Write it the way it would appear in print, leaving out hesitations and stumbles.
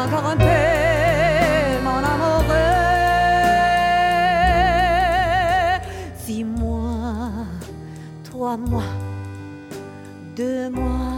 encore un peu, mon amoureux. Dis-moi, toi, moi, deux mois.